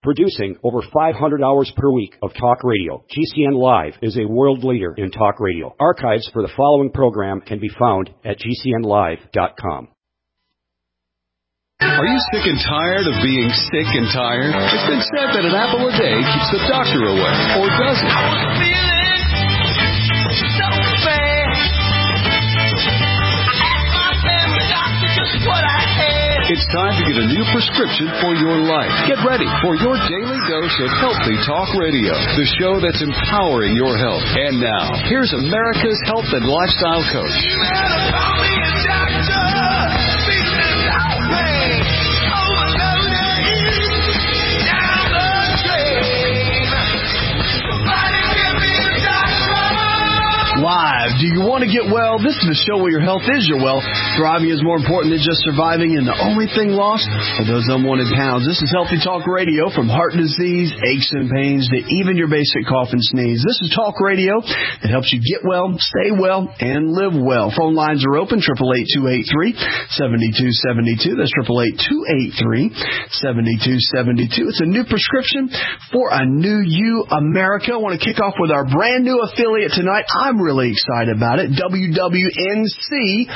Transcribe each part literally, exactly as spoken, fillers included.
Producing over five hundred hours per week of talk radio, G C N Live is a world leader in talk radio. Archives for the following program can be found at G C N live dot com. Are you sick and tired of being sick and tired? It's been said that an apple a day keeps the doctor away. Or does it? I was feeling so bad. I asked my family doctor just what I had. It's time to get a new prescription for your life. Get ready for your daily dose of Healthy Talk Radio, the show that's empowering your health. And now, here's America's health and lifestyle coach. You better call me a doctor. Feeling so bad. Overloaded. Down the drain. Somebody give me a doctor. Live. Do you want to get well? This is the show where your health is your wealth. Thriving is more important than just surviving, and the only thing lost are those unwanted pounds. This is Healthy Talk Radio, from heart disease, aches and pains, to even your basic cough and sneeze. This is Talk Radio that helps you get well, stay well, and live well. Phone lines are open, eight eight eight, two eight three, seven two seven two. That's eight eight eight, two eight three, seven two seven two. It's a new prescription for a new you, America. I want to kick off with our brand new affiliate tonight. I'm really excited about it. W W N C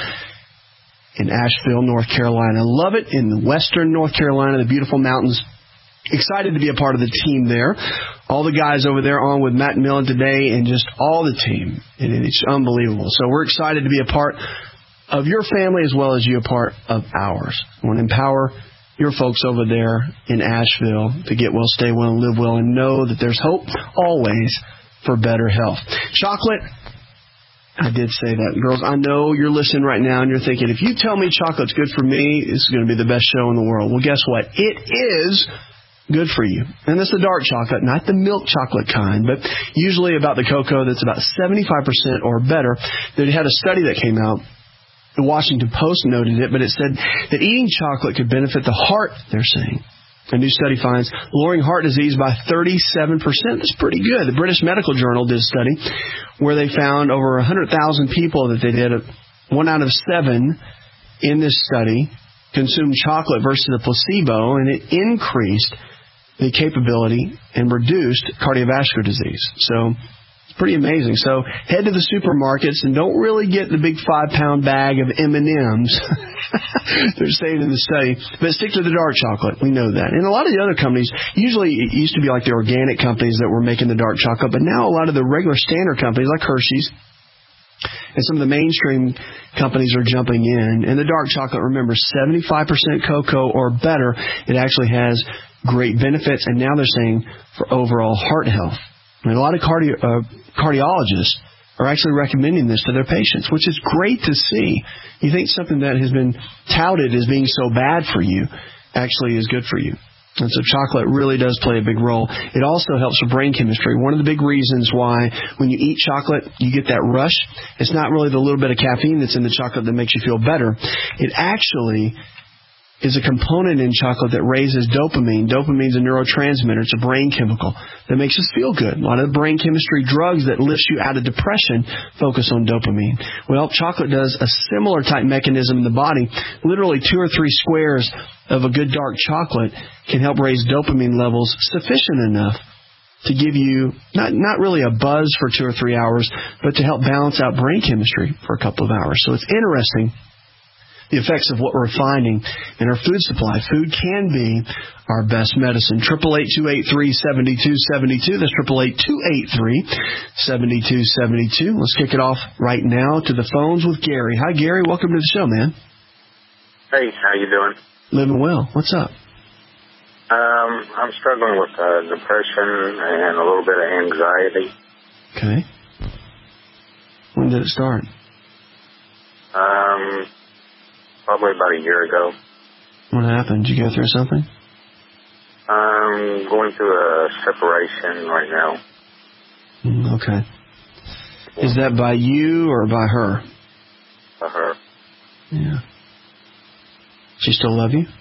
in Asheville, North Carolina. Love it. In western North Carolina, the beautiful mountains. Excited to be a part of the team there. All the guys over there on with Matt Millen today, and just all the team. And it's unbelievable. So we're excited to be a part of your family as well as you a part of ours. I want to empower your folks over there in Asheville to get well, stay well, and live well, and know that there's hope always for better health. Chocolate. I did say that. Girls, I know you're listening right now and you're thinking, if you tell me chocolate's good for me, this is going to be the best show in the world. Well, guess what? It is good for you. And it's the dark chocolate, not the milk chocolate kind, but usually about the cocoa that's about seventy-five percent or better. They had a study that came out. The Washington Post noted it, but it said that eating chocolate could benefit the heart, they're saying. A new study finds lowering heart disease by thirty-seven percent. That's pretty good. The British Medical Journal did a study where they found over one hundred thousand people that they did. One out of seven in this study consumed chocolate versus a placebo, and it increased the capability and reduced cardiovascular disease. So it's pretty amazing. So head to the supermarkets and don't really get the big five-pound bag of M and M's. They're saying in the study. But stick to the dark chocolate. We know that. And a lot of the other companies, usually it used to be like the organic companies that were making the dark chocolate, but now a lot of the regular standard companies like Hershey's and some of the mainstream companies are jumping in. And the dark chocolate, remember, seventy-five percent cocoa or better. It actually has great benefits. And now they're saying for overall heart health. And a lot of cardio, uh, cardiologists are actually recommending this to their patients, which is great to see. You think something that has been touted as being so bad for you actually is good for you. And so chocolate really does play a big role. It also helps with brain chemistry. One of the big reasons why when you eat chocolate, you get that rush, it's not really the little bit of caffeine that's in the chocolate that makes you feel better. It actually is a component in chocolate that raises dopamine. Dopamine is a neurotransmitter. It's a brain chemical that makes us feel good. A lot of the brain chemistry drugs that lifts you out of depression focus on dopamine. Well, chocolate does a similar type mechanism in the body. Literally two or three squares of a good dark chocolate can help raise dopamine levels sufficient enough to give you not not really a buzz for two or three hours, but to help balance out brain chemistry for a couple of hours. So it's interesting, the effects of what we're finding in our food supply. Food can be our best medicine. eight eight eight, two eight three, seven two seven two. That's eight eight eight, two eight three, seven two seven two. Let's kick it off right now to the phones with Gary. Hi, Gary. Welcome to the show, man. Hey, how you doing? Living well. What's up? Um, I'm struggling with uh, depression and a little bit of anxiety. Okay. When did it start? Um... Probably about a year ago. What happened? Did you go through something? I'm going through a separation right now. Mm, okay. Is that by you or by her? By her. Yeah. She still love you?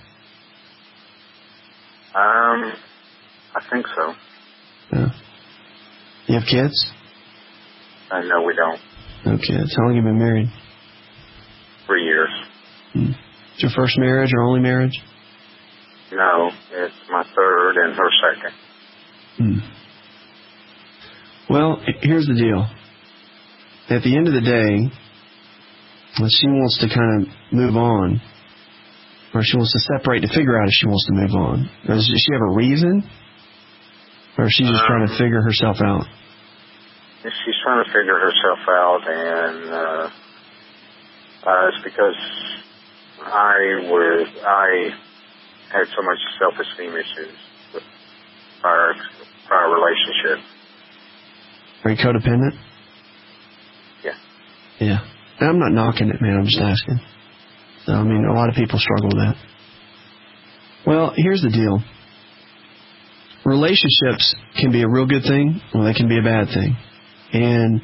Um, I think so. Yeah. You have kids? Uh, no, we don't. No kids. How long have you been married? Three years. Hmm. Is your first marriage or only marriage? No, it's my third and her second. Hmm. Well, here's the deal. At the end of the day, she wants to kind of move on, or she wants to separate to figure out if she wants to move on. Does she have a reason, or is she just um, trying to figure herself out? She's trying to figure herself out, and uh, uh, it's because I was I had so much self-esteem issues with prior prior relationship. Are you codependent? Yeah. Yeah. And I'm not knocking it, man. I'm just asking. So, I mean, a lot of people struggle with that. Well, here's the deal. Relationships can be a real good thing, or they can be a bad thing. And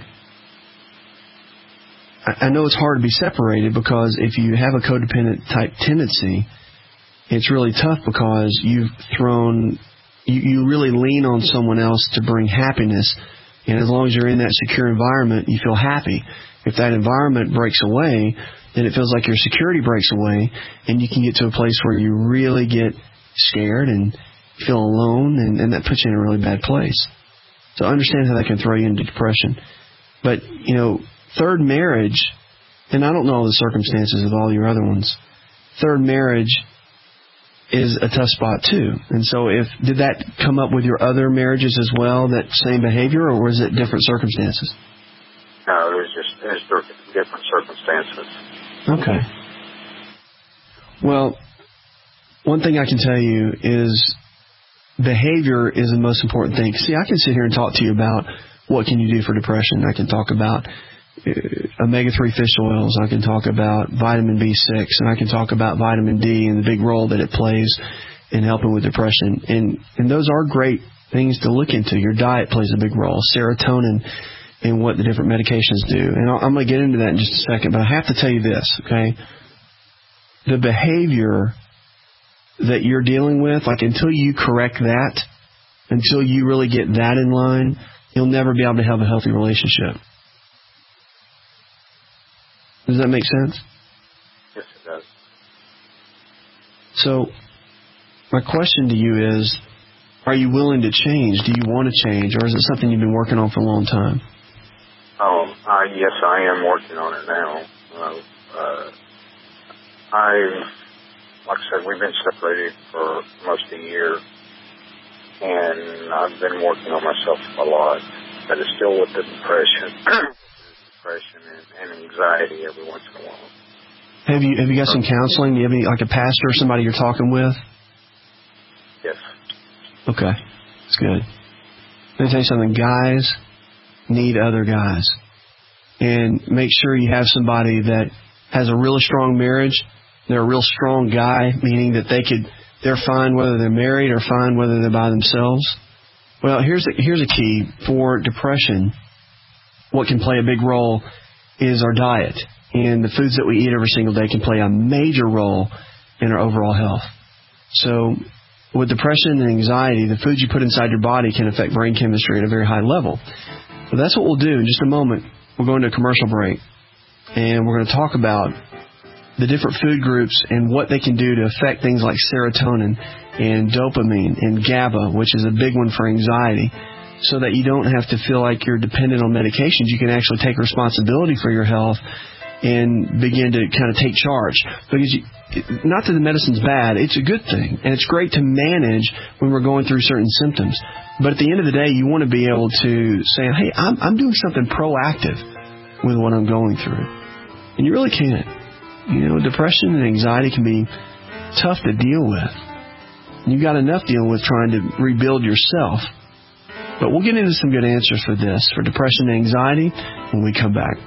I know it's hard to be separated, because if you have a codependent type tendency, it's really tough, because you've thrown, you, you really lean on someone else to bring happiness. And as long as you're in that secure environment, you feel happy. If that environment breaks away, then it feels like your security breaks away, and you can get to a place where you really get scared and feel alone, and, and that puts you in a really bad place. So I understand how that can throw you into depression. But, you know, third marriage, and I don't know the circumstances of all your other ones, third marriage is a tough spot too. And so if did that come up with your other marriages as well, that same behavior, or was it different circumstances? No, it was just it was different circumstances. Okay. Well, one thing I can tell you is behavior is the most important thing. See, I can sit here and talk to you about what can you do for depression. I can talk about omega three fish oils. I can talk about vitamin B six, and I can talk about vitamin D and the big role that it plays in helping with depression. And and those are great things to look into. Your diet plays a big role. Serotonin and what the different medications do. And I'm going to get into that in just a second, but I have to tell you this, okay? The behavior that you're dealing with, like until you correct that, until you really get that in line, you'll never be able to have a healthy relationship. Does that make sense? Yes, it does. So, my question to you is, are you willing to change? Do you want to change? Or is it something you've been working on for a long time? Oh, uh, yes, I am working on it now. Uh, uh, I've, like I said, we've been separated for most of the year, and I've been working on myself a lot, but it's still with the depression, depression and, and anxiety every once in a while. Have you have you got some counseling? Do you have any, like a pastor or somebody you're talking with? Yes. Okay, that's good. Let me tell you something, guys need other guys. And make sure you have somebody that has a really strong marriage. They're a real strong guy, meaning that they could, they're fine whether they're married or fine whether they're by themselves. Well, here's a, here's a key for depression. What can play a big role is our diet. And the foods that we eat every single day can play a major role in our overall health. So with depression and anxiety, the foods you put inside your body can affect brain chemistry at a very high level. So that's what we'll do in just a moment. We're going to a commercial break, and we're going to talk about the different food groups and what they can do to affect things like serotonin and dopamine and GABA, which is a big one for anxiety, so that you don't have to feel like you're dependent on medications. You can actually take responsibility for your health and begin to kind of take charge. Because you, not that the medicine's bad, it's a good thing, and it's great to manage when we're going through certain symptoms. But at the end of the day, you want to be able to say, hey, I'm, I'm doing something proactive with what I'm going through. And you really can't. You know, depression and anxiety can be tough to deal with. You've got enough dealing with trying to rebuild yourself. But we'll get into some good answers for this, for depression and anxiety, when we come back.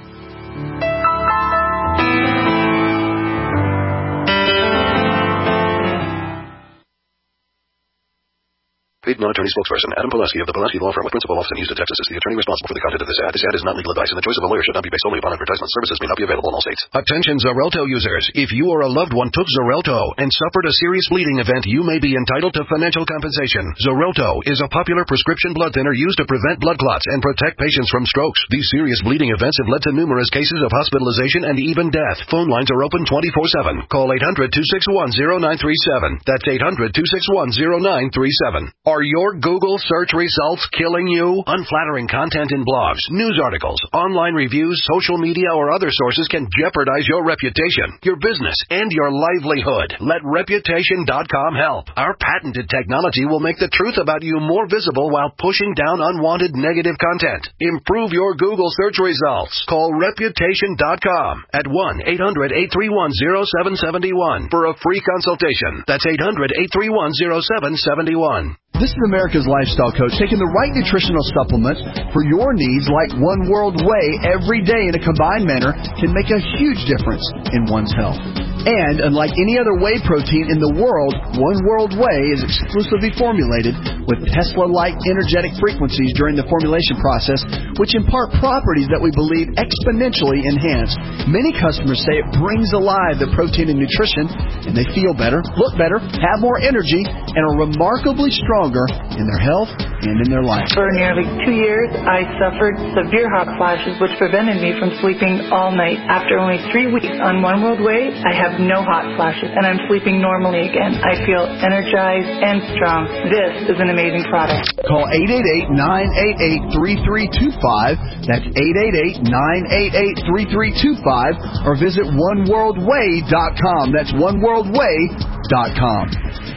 Paid non-attorney spokesperson Adam Pulaski of the Pulaski Law Firm with principal office in Houston, Texas, is the attorney responsible for the content of this ad. This ad is not legal advice, and the choice of a lawyer should not be based solely upon advertisement. Services may not be available in all states. Attention Xarelto users. If you or a loved one took Xarelto and suffered a serious bleeding event, you may be entitled to financial compensation. Xarelto is a popular prescription blood thinner used to prevent blood clots and protect patients from strokes. These serious bleeding events have led to numerous cases of hospitalization and even death. Phone lines are open twenty-four seven. Call eight hundred, two six one, zero nine three seven. That's eight hundred, two six one, zero nine three seven. Are your Google search results killing you? Unflattering content in blogs, news articles, online reviews, social media, or other sources can jeopardize your reputation, your business, and your livelihood. Let Reputation dot com help. Our patented technology will make the truth about you more visible while pushing down unwanted negative content. Improve your Google search results. Call Reputation dot com at one eight hundred, eight three one, zero seven seven one for a free consultation. That's eight hundred, eight three one, zero seven seven one. This is America's Lifestyle Coach, taking the right nutritional supplements for your needs, like One World Whey every day in a combined manner can make a huge difference in one's health. And unlike any other whey protein in the world, One World Whey is exclusively formulated with Tesla-like energetic frequencies during the formulation process, which impart properties that we believe exponentially enhance. Many customers say it brings alive the protein and nutrition, and they feel better, look better, have more energy, and are remarkably stronger in their health and in their life. For nearly two years, I suffered severe hot flashes, which prevented me from sleeping all night. After only three weeks on One World Whey, I have no hot flashes, and I'm sleeping normally again. I feel energized and strong. This is an amazing product. Call eight eight eight, nine eight eight, three three two five. That's eight eight eight, nine eight eight, three three two five, or visit one world whey dot com. That's one world whey dot com.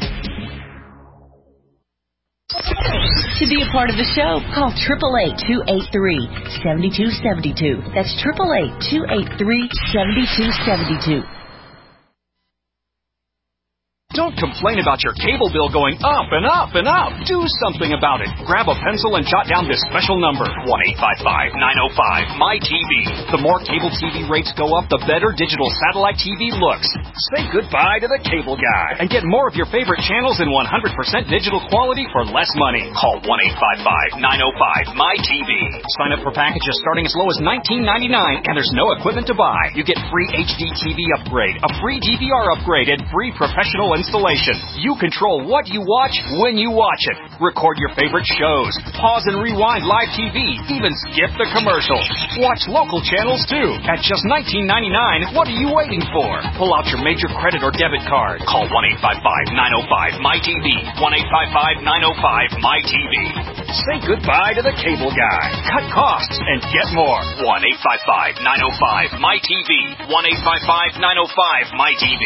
To be a part of the show, call eight eight eight, two eight three, seven two seven two. That's eight eight eight, two eight three, seven two seven two. Don't complain about your cable bill going up and up and up. Do something about it. Grab a pencil and jot down this special number, one eight five five, nine oh five, M Y T V. The more cable T V rates go up, the better digital satellite T V looks. Say goodbye to the cable guy and get more of your favorite channels in one hundred percent digital quality for less money. Call one eight five five, nine oh five, M Y T V. Sign up for packages starting as low as nineteen ninety-nine, and there's no equipment to buy. You get free H D T V upgrade, a free D V R upgrade, and free professional installation. You control what you watch when you watch it. Record your favorite shows. Pause and rewind live T V. Even skip the commercials. Watch local channels too. At just nineteen ninety-nine, what are you waiting for? Pull out your major credit or debit card. Call one eight five five, nine oh five, M Y T V. one eight five five, nine oh five, M Y T V. Say goodbye to the cable guy. Cut costs and get more. one eight five five, nine oh five, M Y T V. one eight five five, nine oh five, M Y T V.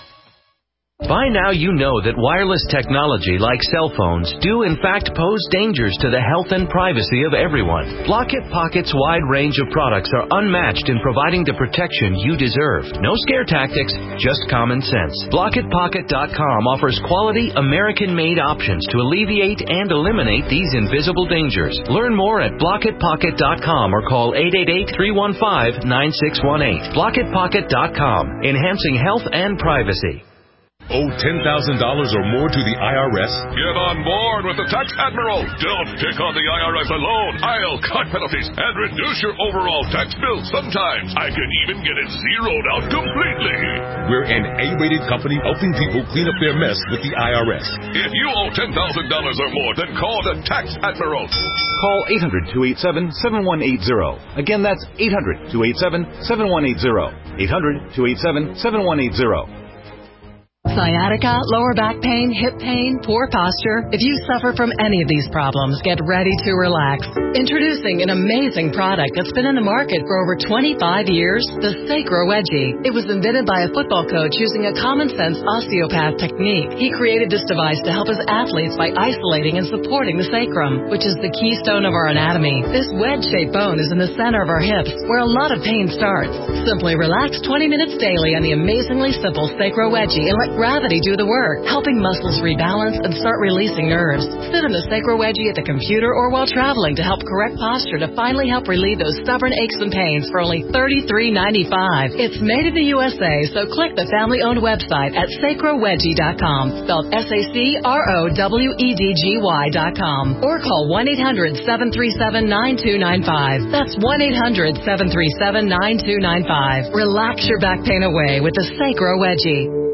By now you know that wireless technology like cell phones do in fact pose dangers to the health and privacy of everyone. Blockit Pocket's wide range of products are unmatched in providing the protection you deserve. No scare tactics, just common sense. Blockit Pocket dot com offers quality American-made options to alleviate and eliminate these invisible dangers. Learn more at Blockit Pocket dot com or call eight eight eight, three one five, nine six one eight. Blockit Pocket dot com, enhancing health and privacy. Owe ten thousand dollars or more to the I R S? Get on board with the Tax Admiral. Don't take on the I R S alone. I'll cut penalties and reduce your overall tax bill. Sometimes I can even get it zeroed out completely. We're an A-rated company helping people clean up their mess with the I R S. If you owe ten thousand dollars or more, then call the Tax Admiral. Call eight hundred, two eight seven, seven one eight zero. Again, that's eight hundred, two eight seven, seven one eight zero. eight hundred, two eight seven, seven one eight zero. Sciatica, lower back pain, hip pain, poor posture. If you suffer from any of these problems, get ready to relax. Introducing an amazing product that's been in the market for over twenty-five years, the Sacro Wedgie. It was invented by a football coach using a common-sense osteopath technique. He created this device to help his athletes by isolating and supporting the sacrum, which is the keystone of our anatomy. This wedge-shaped bone is in the center of our hips, where a lot of pain starts. Simply relax twenty minutes daily on the amazingly simple Sacro Wedgie and let gravity do the work, helping muscles rebalance and start releasing nerves. Sit in the Sacro Wedgie at the computer or while traveling to help correct posture to finally help relieve those stubborn aches and pains for only thirty-three ninety-five. It's made in the U S A, so click the family-owned website at sacro wedgie dot com, spelled S A C R O W E D G Y dot com, or call one eight hundred seven three seven nine two nine five. That's one eight hundred seven three seven nine two nine five. Relax your back pain away with the Sacro Wedgie.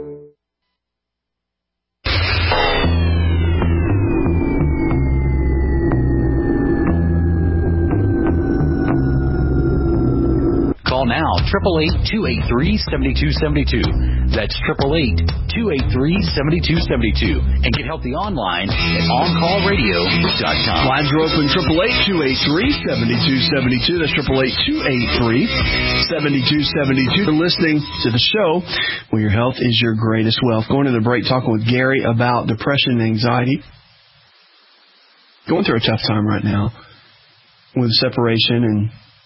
Call now, eight eight eight, two eight three, seven two seven two. That's eight eight eight, two eight three, seven two seven two. And get healthy online at on call radio dot com. Lines are open, eight eight eight, two eight three, seven two seven two. That's eight eight eight, two eight three, seven two seven two. You're listening to the show where your health is your greatest wealth. Going to the break, talking with Gary about depression and anxiety. Going through a tough time right now with separation and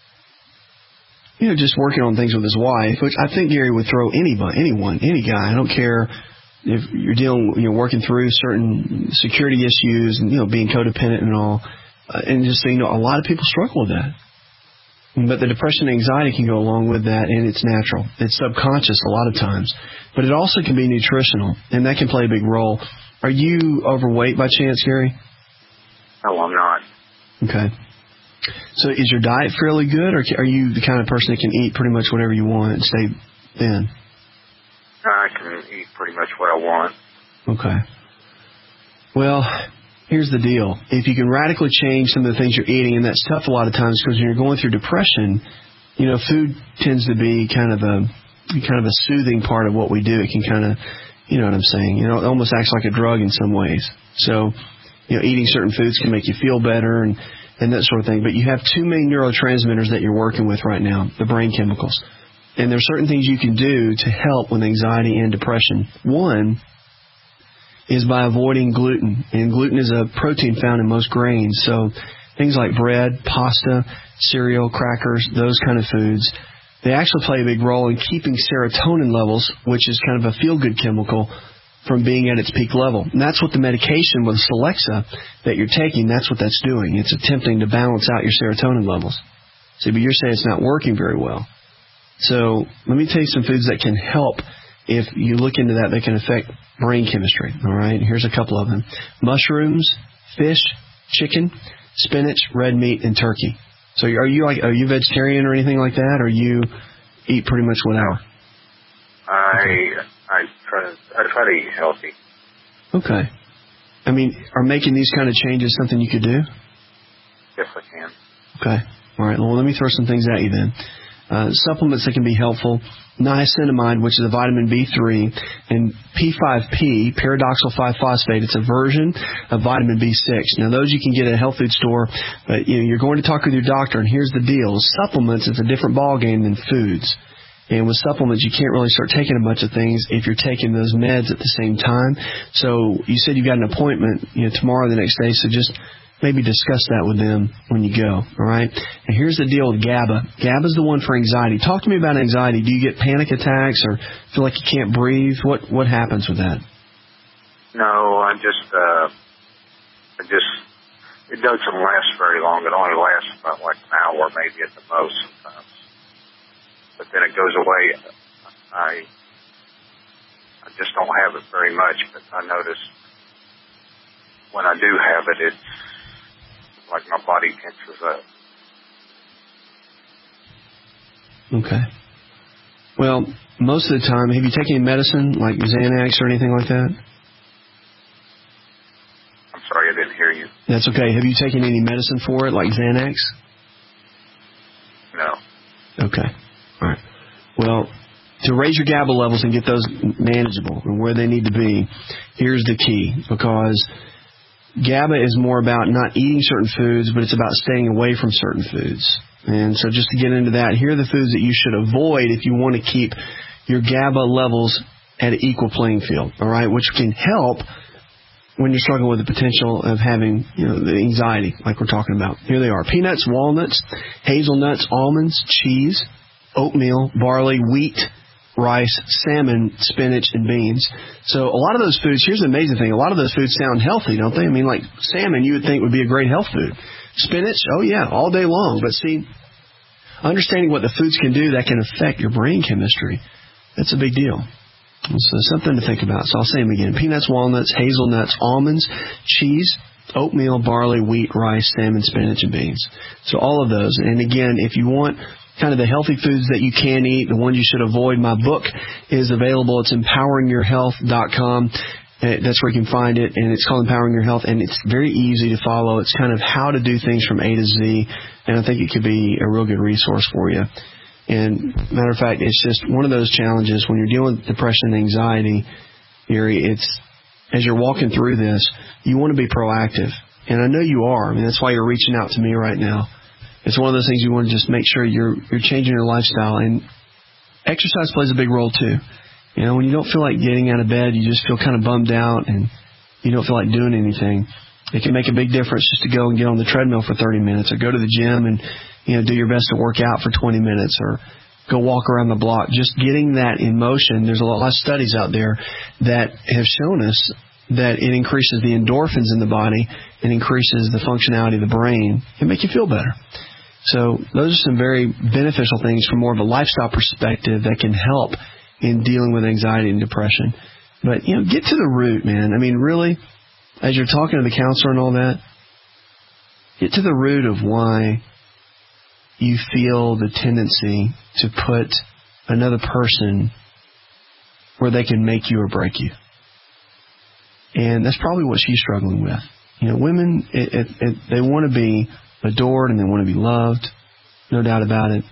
you know, just working on things with his wife, which I think Gary would throw anybody, anyone, any guy. I don't care if you're dealing, you know, working through certain security issues and, you know, being codependent and all. Uh, and just so you know, a lot of people struggle with that. But the depression and anxiety can go along with that, and it's natural. It's subconscious a lot of times. But it also can be nutritional, and that can play a big role. Are you overweight by chance, Gary? No, I'm not. Okay. So is your diet fairly good, or are you the kind of person that can eat pretty much whatever you want and stay thin? I can eat pretty much what I want. Okay. Well, here's the deal. If you can radically change some of the things you're eating, and that's tough a lot of times because when you're going through depression, you know, food tends to be kind of a kind of a soothing part of what we do. It can kind of, you know what I'm saying, you know, it almost acts like a drug in some ways. So, you know, eating certain foods can make you feel better and and that sort of thing. But you have two main neurotransmitters that you're working with right now, the brain chemicals. And there's certain things you can do to help with anxiety and depression. One is by avoiding gluten. And gluten is a protein found in most grains. So things like bread, pasta, cereal, crackers, those kind of foods, they actually play a big role in keeping serotonin levels, which is kind of a feel-good chemical, from being at its peak level. And that's what the medication with Celexa that you're taking, that's what that's doing. It's attempting to balance out your serotonin levels. See, but you're saying it's not working very well. So let me tell you some foods that can help. If you look into that, they can affect brain chemistry. All right, here's a couple of them. Mushrooms, fish, chicken, spinach, red meat, and turkey. So are you like, are you vegetarian or anything like that, or you eat pretty much whatever? I... Okay. I try to I try to eat healthy. Okay. I mean, are making these kind of changes something you could do? Yes, I can. Okay. All right. Well, let me throw some things at you then. Uh, supplements that can be helpful. Niacinamide, which is a vitamin B three, and P five P, pyridoxal five phosphate. It's a version of vitamin B six. Now, those you can get at a health food store, but you know, you're going to talk with your doctor, and here's the deal. Supplements, it's a different ballgame than foods. And with supplements, you can't really start taking a bunch of things if you're taking those meds at the same time. So you said you got an appointment, you know, tomorrow or the next day, so just maybe discuss that with them when you go, all right? And here's the deal with GABA. GABA is the one for anxiety. Talk to me about anxiety. Do you get panic attacks or feel like you can't breathe? What what happens with that? No, I just, uh, I just, it doesn't last very long. It only lasts about like an hour, maybe at the most sometimes. But then it goes away. I I just don't have it very much, but I notice when I do have it, it's like my body tenses up. Okay. Well, most of the time, have you taken any medicine, like Xanax or anything like that? I'm sorry, I didn't hear you. That's okay. Have you taken any medicine for it, like Xanax? No. Okay. All right. Well, to raise your GABA levels and get those manageable and where they need to be, here's the key. Because GABA is more about not eating certain foods, but it's about staying away from certain foods. And so just to get into that, here are the foods that you should avoid if you want to keep your GABA levels at an equal playing field, all right, which can help when you're struggling with the potential of having, you know, the anxiety like we're talking about. Here they are. Peanuts, walnuts, hazelnuts, almonds, cheese, oatmeal, barley, wheat, rice, salmon, spinach, and beans. So a lot of those foods, here's the amazing thing, a lot of those foods sound healthy, don't they? I mean, like salmon you would think would be a great health food. Spinach, oh yeah, all day long. But see, understanding what the foods can do that can affect your brain chemistry, that's a big deal. So something to think about. So I'll say them again. Peanuts, walnuts, hazelnuts, almonds, cheese, oatmeal, barley, wheat, rice, salmon, spinach, and beans. So all of those. And again, if you want kind of the healthy foods that you can eat, the ones you should avoid, my book is available. It's empowering your health dot com. That's where you can find it, and it's called Empowering Your Health, and it's very easy to follow. It's kind of how to do things from A to Z, and I think it could be a real good resource for you. And matter of fact, it's just one of those challenges when you're dealing with depression and anxiety, Gary, it's as you're walking through this, you want to be proactive. And I know you are. I mean, that's why you're reaching out to me right now. It's one of those things you want to just make sure you're you're changing your lifestyle. And exercise plays a big role, too. You know, when you don't feel like getting out of bed, you just feel kind of bummed out and you don't feel like doing anything, it can make a big difference just to go and get on the treadmill for thirty minutes or go to the gym and, you know, do your best to work out for twenty minutes or go walk around the block. Just getting that in motion. There's a lot of studies out there that have shown us that it increases the endorphins in the body and increases the functionality of the brain and make you feel better. So those are some very beneficial things from more of a lifestyle perspective that can help in dealing with anxiety and depression. But, you know, get to the root, man. I mean, really, as you're talking to the counselor and all that, get to the root of why you feel the tendency to put another person where they can make you or break you. And that's probably what she's struggling with. You know, women, it, it, it, they want to be adored and they want to be loved, no doubt about it.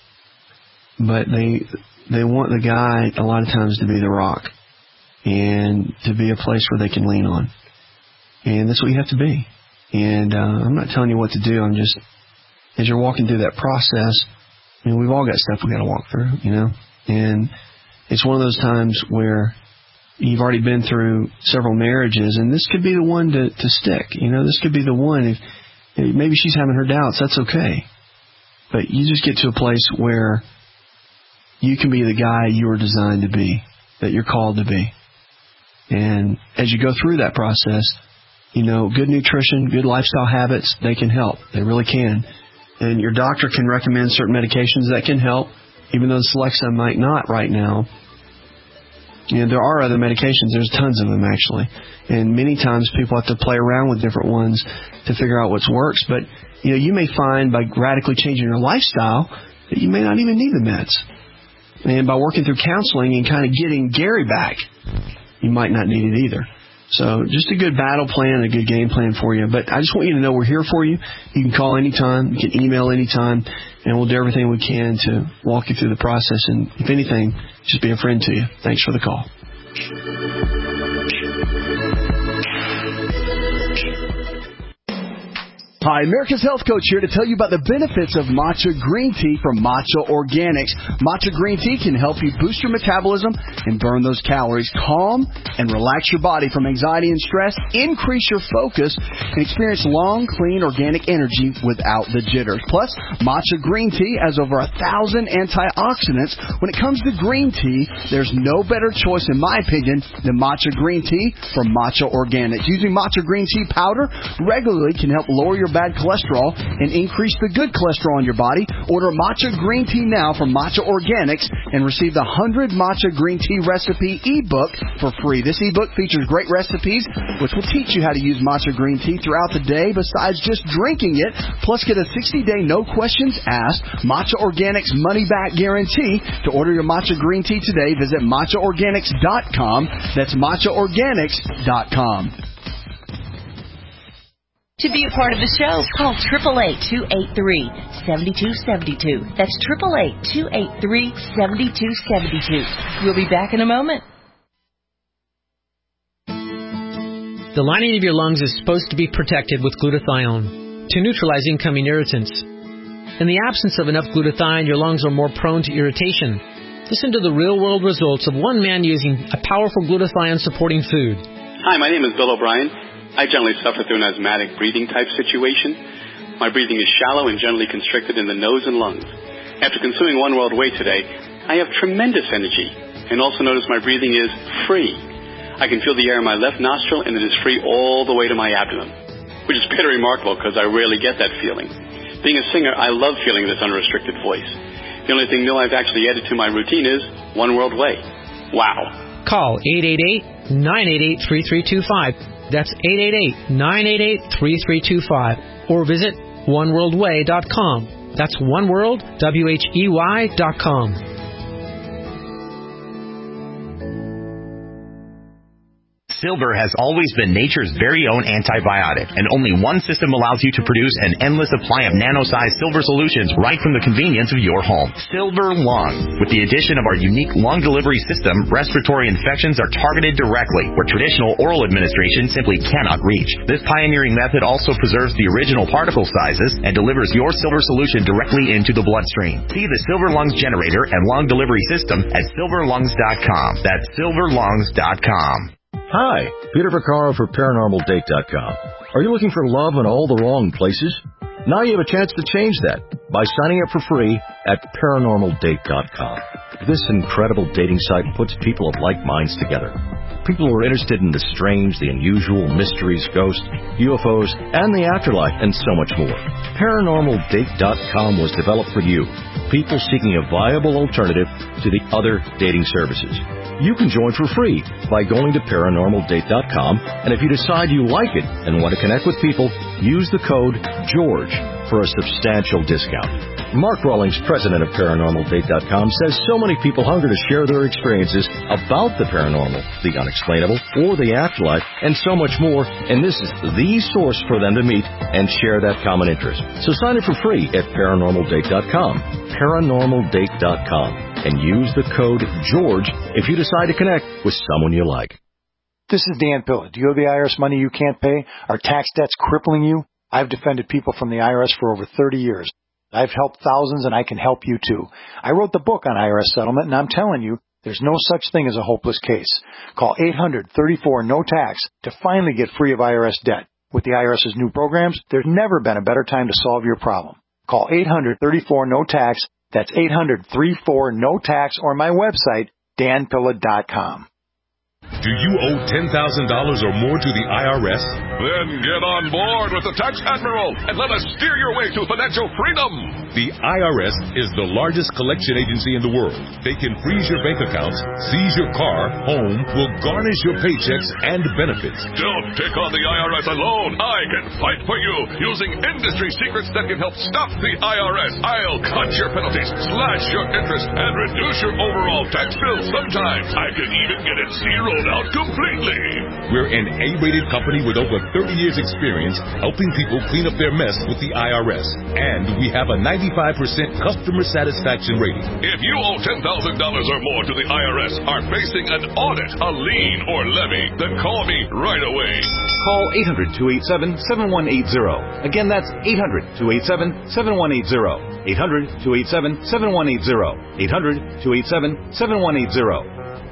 But they they want the guy a lot of times to be the rock and to be a place where they can lean on. And that's what you have to be. And uh, I'm not telling you what to do. I'm just, as you're walking through that process, I mean, we've all got stuff we got to walk through, you know. And it's one of those times where you've already been through several marriages, and this could be the one to, to stick. You know, this could be the one. If, if maybe she's having her doubts, that's okay. But you just get to a place where you can be the guy you were designed to be, that you're called to be. And as you go through that process, you know, good nutrition, good lifestyle habits, they can help. They really can. And your doctor can recommend certain medications that can help, even though Celexa might not right now. You know, there are other medications. There's tons of them, actually. And many times people have to play around with different ones to figure out what works. But, you know, you may find by radically changing your lifestyle that you may not even need the meds. And by working through counseling and kind of getting Gary back, you might not need it either. So just a good battle plan, a good game plan for you. But I just want you to know we're here for you. You can call anytime. You can email anytime. And we'll do everything we can to walk you through the process. And if anything, just be a friend to you. Thanks for the call. Hi, America's Health Coach here to tell you about the benefits of matcha green tea from Matcha Organics. Matcha green tea can help you boost your metabolism and burn those calories, calm and relax your body from anxiety and stress, increase your focus, and experience long, clean, organic energy without the jitters. Plus, matcha green tea has over a thousand antioxidants. When it comes to green tea, there's no better choice, in my opinion, than matcha green tea from Matcha Organics. Using matcha green tea powder regularly can help lower your bad cholesterol and increase the good cholesterol in your body. Order matcha green tea now from Matcha Organics and receive the one hundred Matcha Green Tea Recipe ebook for free. This ebook features great recipes which will teach you how to use matcha green tea throughout the day besides just drinking it. Plus, get a sixty-day no questions asked Matcha Organics money back guarantee. To order your matcha green tea today, visit matcha organics dot com. That's matcha organics dot com. To be a part of the show, call eight eight eight, two eight three, seven two seven two. That's eight eight eight, two eight three, seven two seven two. We'll be back in a moment. The lining of your lungs is supposed to be protected with glutathione to neutralize incoming irritants. In the absence of enough glutathione, your lungs are more prone to irritation. Listen to the real-world results of one man using a powerful glutathione-supporting food. Hi, my name is Bill O'Brien. I generally suffer through an asthmatic breathing type situation. My breathing is shallow and generally constricted in the nose and lungs. After consuming One World Whey today, I have tremendous energy, and also notice my breathing is free. I can feel the air in my left nostril, and it is free all the way to my abdomen, which is pretty remarkable because I rarely get that feeling. Being a singer, I love feeling this unrestricted voice. The only thing new I've actually added to my routine is One World Way. Wow. Call eight eight eight, nine eight eight, three three two five. That's eight eight eight, nine eight eight, three three two five. Or visit one world way dot com. That's oneworld, W H E Y dot com. Silver has always been nature's very own antibiotic, and only one system allows you to produce an endless supply of nano-sized silver solutions right from the convenience of your home. Silver Lung. With the addition of our unique lung delivery system, respiratory infections are targeted directly, where traditional oral administration simply cannot reach. This pioneering method also preserves the original particle sizes and delivers your silver solution directly into the bloodstream. See the Silver Lungs generator and lung delivery system at silver lungs dot com. That's silver lungs dot com. Hi, Peter Vaccaro for paranormal date dot com. Are you looking for love in all the wrong places? Now you have a chance to change that by signing up for free at paranormal date dot com. This incredible dating site puts people of like minds together. People who are interested in the strange, the unusual, mysteries, ghosts, U F Os, and the afterlife, and so much more. paranormal date dot com was developed for you, people seeking a viable alternative to the other dating services. You can join for free by going to paranormal date dot com, and if you decide you like it and want to connect with people, use the code GEORGE for a substantial discount. Mark Rawlings, president of paranormal date dot com, says so many people hunger to share their experiences about the paranormal, the unexplainable, or the afterlife, and so much more, and this is the source for them to meet and share that common interest. So sign up for free at paranormal date dot com, paranormal date dot com, and use the code GEORGE if you decide to connect with someone you like. This is Dan Pilla. Do you owe the I R S money you can't pay? Are tax debts crippling you? I've defended people from the I R S for over thirty years. I've helped thousands, and I can help you too. I wrote the book on I R S settlement, and I'm telling you, there's no such thing as a hopeless case. Call eight hundred, thirty-four, no tax to finally get free of I R S debt. With the IRS's new programs, there's never been a better time to solve your problem. Call eight hundred, thirty-four, no tax. That's eight hundred, thirty-four, no tax, or my website, dan pilla dot com. Do you owe ten thousand dollars or more to the I R S? Then get on board with the Tax Admiral and let us steer your way to financial freedom. The I R S is the largest collection agency in the world. They can freeze your bank accounts, seize your car, home, will garnish your paychecks and benefits. Don't take on the I R S alone. I can fight for you using industry secrets that can help stop the I R S. I'll cut your penalties, slash your interest, and reduce your overall tax bill. Sometimes I can even get it zeroed out completely. We're an A-rated company with over thirty years experience helping people clean up their mess with the I R S. And we have a ninety-five percent customer satisfaction rating. If you owe ten thousand dollars or more to the I R S, are facing an audit, a lien, or levy, then call me right away. Call eight hundred, two eight seven, seven one eight zero. Again, that's eight hundred, two eight seven, seven one eight zero. eight hundred, two eight seven, seven one eight zero. eight hundred, two eight seven, seven one eight zero.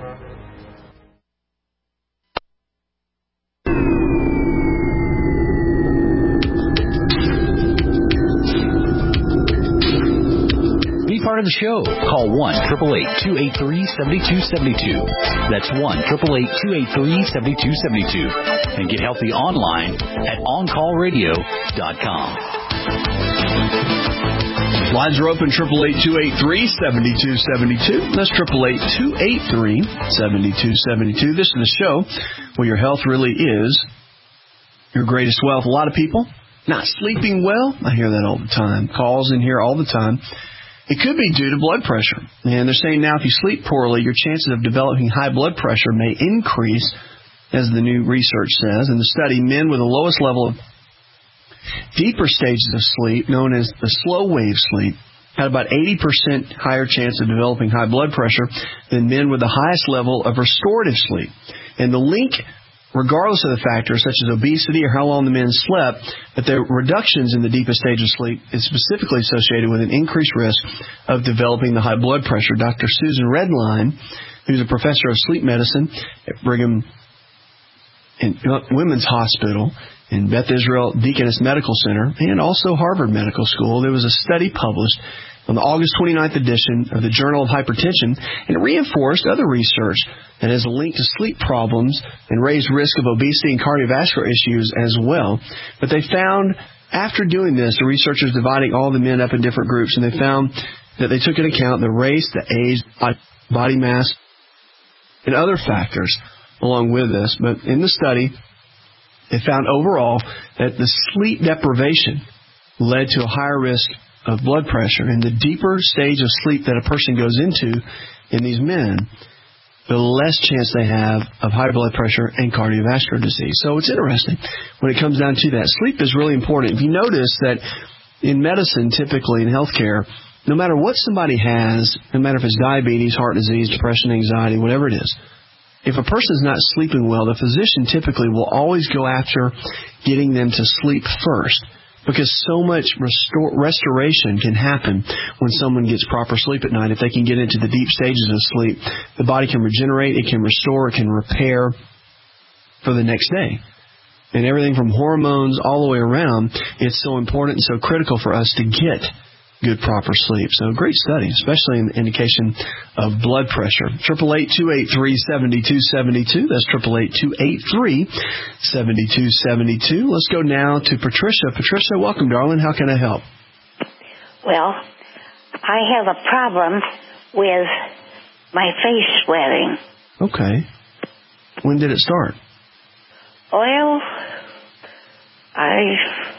Part of the show. Call one eight eight eight, two eight three, seven two seven two. That's one eight eight eight, two eight three, seven two seven two. And get healthy online at on call radio dot com. Lines are open, eight eight eight, two eight three, seven two seven two. That's eight eight eight, two eight three, seven two seven two. This is the show where your health really is your greatest wealth. A lot of people not sleeping well. I hear that all the time. Calls in here all the time. It could be due to blood pressure. And they're saying now if you sleep poorly, your chances of developing high blood pressure may increase, as the new research says. In the study, men with the lowest level of deeper stages of sleep, known as the slow wave sleep, had about eighty percent higher chance of developing high blood pressure than men with the highest level of restorative sleep. And the link, regardless of the factors such as obesity or how long the men slept, but the reductions in the deepest stage of sleep is specifically associated with an increased risk of developing the high blood pressure. Doctor Susan Redline, who's a professor of sleep medicine at Brigham and Women's Hospital in Beth Israel Deaconess Medical Center and also Harvard Medical School, there was a study published on the August twenty-ninth edition of the Journal of Hypertension, and it reinforced other research that has a link to sleep problems and raised risk of obesity and cardiovascular issues as well. But they found, after doing this, the researchers dividing all the men up in different groups, and they found that they took into account the race, the age, body mass, and other factors along with this. But in the study, they found overall that the sleep deprivation led to a higher risk of blood pressure. And the deeper stage of sleep that a person goes into in these men, the less chance they have of high blood pressure and cardiovascular disease. So it's interesting when it comes down to that. Sleep is really important. If you notice that in medicine, typically in healthcare, no matter what somebody has, no matter if it's diabetes, heart disease, depression, anxiety, whatever it is, if a person is not sleeping well, the physician typically will always go after getting them to sleep first, because so much restore, restoration can happen when someone gets proper sleep at night. If they can get into the deep stages of sleep, the body can regenerate, it can restore, it can repair for the next day. And everything from hormones all the way around, it's so important and so critical for us to get good, proper sleep. So great study, especially in the indication of blood pressure. eight eight eight, two eight three, seven two seven two. That's eight eight eight, two eight three, seven two seven two. Let's go now to Patricia. Patricia, welcome, darling. How can I help? Well, I have a problem with my face sweating. Okay. When did it start? Well, I...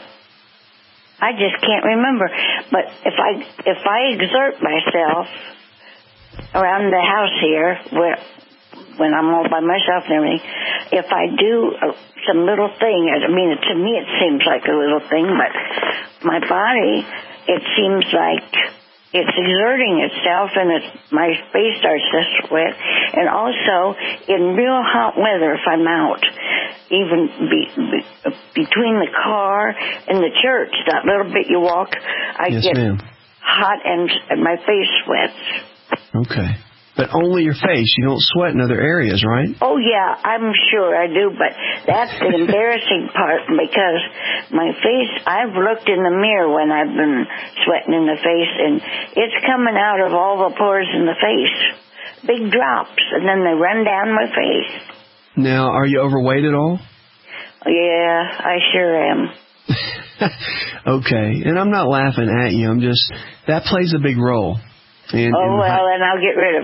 I just can't remember. But if I if I exert myself around the house here, where when I'm all by myself and everything, if I do uh, some little thing, I mean, to me it seems like a little thing, but my body, it seems like it's exerting itself, and it's, my face starts to sweat. And also, in real hot weather, if I'm out, even be, be, between the car and the church, that little bit you walk, I yes, get ma'am. hot and, and my face sweats. Okay. But only your face. You don't sweat in other areas, right? Oh, yeah, I'm sure I do, but that's the embarrassing part, because my face, I've looked in the mirror when I've been sweating in the face, and it's coming out of all the pores in the face. Big drops, and then they run down my face. Now, are you overweight at all? Yeah, I sure am. Okay, and I'm not laughing at you. I'm just, that plays a big role. And, oh, and well, then I'll get rid of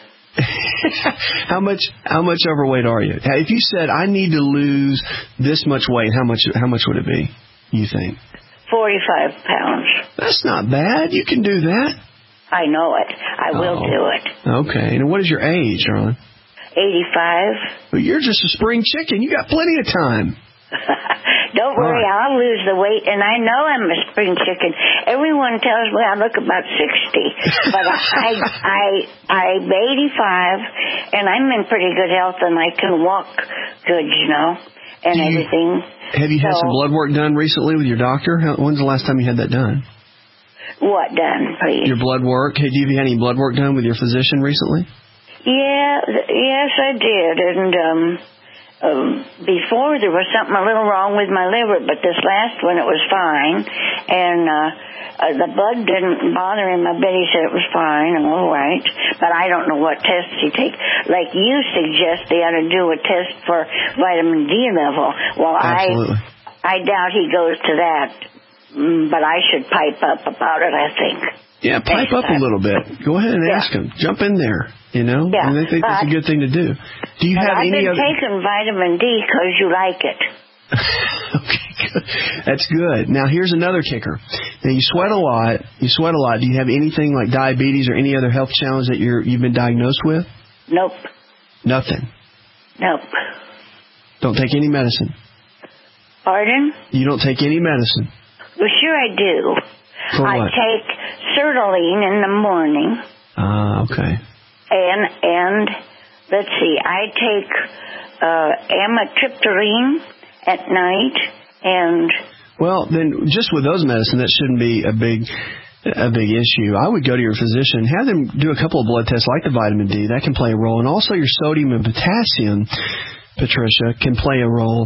it. how much how much overweight are you? If you said, I need to lose this much weight, how much how much would it be, you think? forty-five pounds. That's not bad. You can do that. I know it. I will oh. do it. Okay. And what is your age, darling? eighty-five. Well, you're just a spring chicken. You got plenty of time. Don't worry, right. I'll lose the weight, and I know I'm a spring chicken. Everyone tells me I look about sixty, but I, I, I'm eighty-five, and I'm in pretty good health, and I can walk good, you know, and you, everything. Have you so, had some blood work done recently with your doctor? How, when's the last time you had that done? What done, please? Your blood work. Have you had any blood work done with your physician recently? Yeah, yes, I did, and um. Um, before there was something a little wrong with my liver, but this last one it was fine, and uh, uh, the blood didn't bother him. I bet he said it was fine and all right, but I don't know what tests he takes. Like you suggest, they ought to do a test for vitamin D level. Well, Absolutely. I I doubt he goes to that, but I should pipe up about it, I think. Yeah, pipe up a little bit. Go ahead and yeah. ask him. Jump in there, you know? Yeah. And I think that's a good thing to do. Do you have I've any been other... taking vitamin D because you like it. Okay, good. That's good. Now, here's another kicker. Now, you sweat a lot. You sweat a lot. Do you have anything like diabetes or any other health challenge that you're, you've been diagnosed with? Nope. Nothing? Nope. Don't take any medicine? Pardon? You don't take any medicine? Well, sure I do. For I what? take sertraline in the morning. Ah, okay. And, and let's see, I take uh, amitriptyline at night, and... Well, then, just with those medicines, that shouldn't be a big a big issue. I would go to your physician, have them do a couple of blood tests like the vitamin D. That can play a role. And also your sodium and potassium, Patricia, can play a role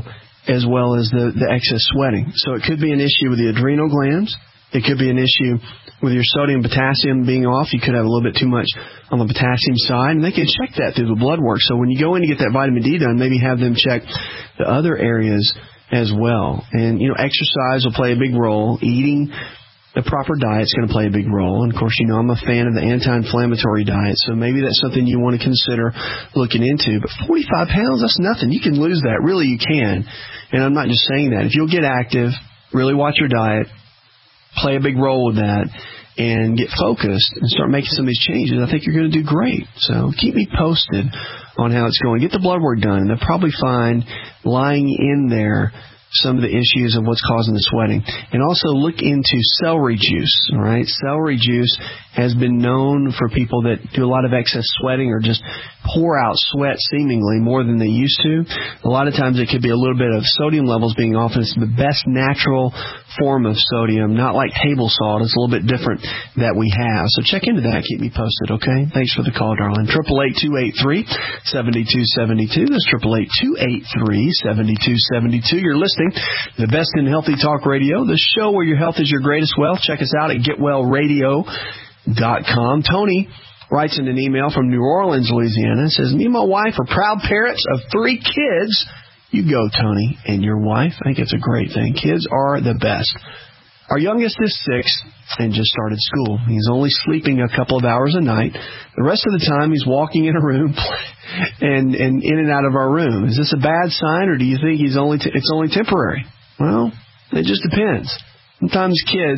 as well as the, the excess sweating. So it could be an issue with the adrenal glands. It could be an issue with your sodium potassium being off. You could have a little bit too much on the potassium side, and they can check that through the blood work. So when you go in to get that vitamin D done, maybe have them check the other areas as well. And, you know, exercise will play a big role. Eating the proper diet is going to play a big role. And, of course, you know, I'm a fan of the anti-inflammatory diet, so maybe that's something you want to consider looking into. But forty-five pounds, that's nothing. You can lose that. Really, you can. And I'm not just saying that. If you'll get active, really watch your diet, play a big role with that, and get focused and start making some of these changes, I think you're going to do great. So keep me posted on how it's going. Get the blood work done, and they'll probably find lying in there some of the issues of what's causing the sweating. And also look into celery juice, all right? Celery juice has been known for people that do a lot of excess sweating or just pour out sweat seemingly more than they used to. A lot of times it could be a little bit of sodium levels being off, and it's the best natural form of sodium, not like table salt. It's a little bit different that we have. So check into that. Keep me posted, okay? Thanks for the call, darling. eight eight eight, two eight three, seven two seven two. That's eight eight eight, two eight three, seven two seven two. You're listening to the Best in Healthy Talk Radio, the show where your health is your greatest wealth. Check us out at get well radio dot com. Tony writes in an email from New Orleans, Louisiana. It says, me and my wife are proud parents of three kids. You go, Tony, and your wife. I think it's a great thing. Kids are the best. Our youngest is six and just started school. He's only sleeping a couple of hours a night. The rest of the time, he's walking in a room and, and in and out of our room. Is this a bad sign, or do you think he's only t- it's only temporary? Well, it just depends. Sometimes kids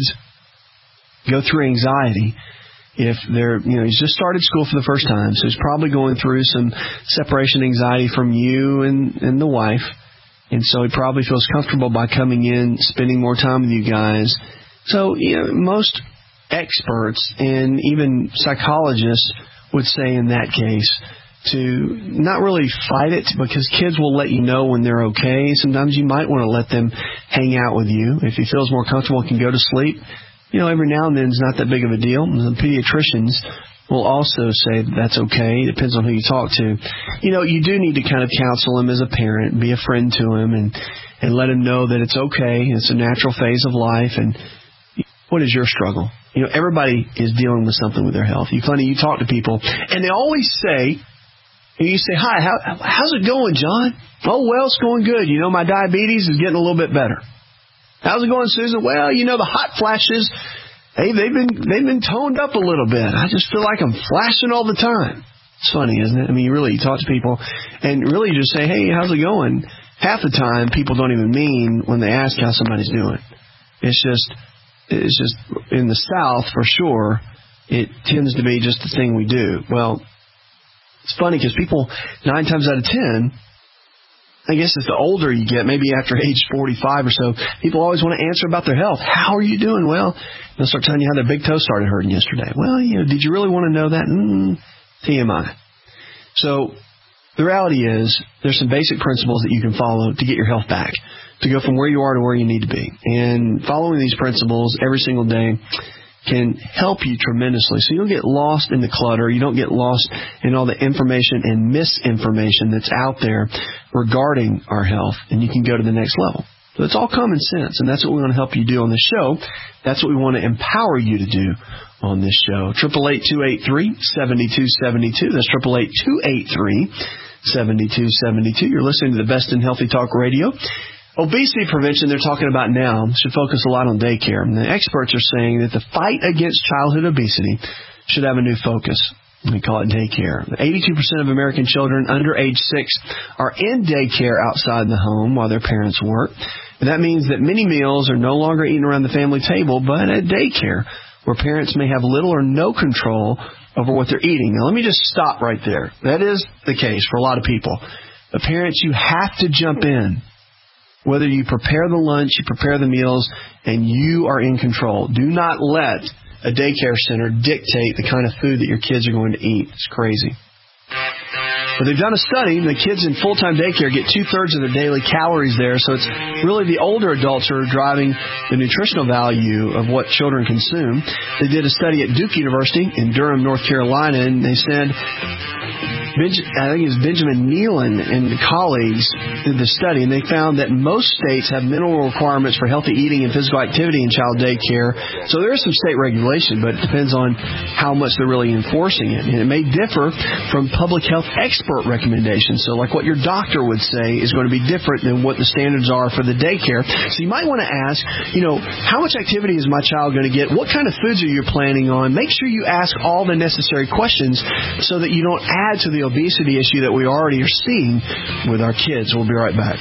go through anxiety if they're, you know, he's just started school for the first time, so he's probably going through some separation anxiety from you and, and the wife. And so he probably feels comfortable by coming in, spending more time with you guys. So, you know, most experts and even psychologists would say in that case to not really fight it, because kids will let you know when they're okay. Sometimes you might want to let them hang out with you. If he feels more comfortable and can go to sleep, you know, every now and then is not that big of a deal. The pediatricians will also say that's okay. It depends on who you talk to. You know, you do need to kind of counsel him as a parent, be a friend to him, and, and let him know that it's okay. It's a natural phase of life. And what is your struggle? You know, everybody is dealing with something with their health. You funny, you talk to people, and they always say, and you say, hi, how, how's it going, John? Oh, well, it's going good. You know, my diabetes is getting a little bit better. How's it going, Susan? Well, you know, the hot flashes, hey, they've been they've been toned up a little bit. I just feel like I'm flashing all the time. It's funny, isn't it? I mean, really, you talk to people and really just say, hey, how's it going? Half the time, people don't even mean when they ask how somebody's doing. It's just, it's just in the South, for sure, it tends to be just the thing we do. Well, it's funny because people, nine times out of ten, I guess as the older you get, maybe after age forty-five or so, people always want to answer about their health. How are you doing? Well, they'll start telling you how their big toe started hurting yesterday. Well, you know, did you really want to know that? Mm, T M I. So the reality is there's some basic principles that you can follow to get your health back, to go from where you are to where you need to be. And following these principles every single day can help you tremendously. So you don't get lost in the clutter. You don't get lost in all the information and misinformation that's out there regarding our health, and you can go to the next level. So it's all common sense, and that's what we want to help you do on this show. That's what we want to empower you to do on this show. eight eight eight, two eight three, seven two seven two. That's eight eight eight, two eight three, seven two seven two. You're listening to the Best in Healthy Talk Radio. Obesity prevention they're talking about now should focus a lot on daycare. And the experts are saying that the fight against childhood obesity should have a new focus. We call it daycare. eighty-two percent of American children under age six are in daycare outside the home while their parents work. And that means that many meals are no longer eaten around the family table, but at daycare, where parents may have little or no control over what they're eating. Now, let me just stop right there. That is the case for a lot of people. The parents, you have to jump in. Whether you prepare the lunch, you prepare the meals, and you are in control. Do not let a daycare center dictate the kind of food that your kids are going to eat. It's crazy. But they've done a study, and the kids in full-time daycare get two-thirds of their daily calories there, so it's really the older adults who are driving the nutritional value of what children consume. They did a study at Duke University in Durham, North Carolina, and they said, I think it's Benjamin Nealon and colleagues did the study, and they found that most states have minimal requirements for healthy eating and physical activity in child daycare. So there is some state regulation, but it depends on how much they're really enforcing it. And it may differ from public health expert recommendations. So like what your doctor would say is going to be different than what the standards are for the daycare. So you might want to ask, you know, how much activity is my child going to get? What kind of foods are you planning on? Make sure you ask all the necessary questions so that you don't add to the obesity issue that we already are seeing with our kids. We'll be right back.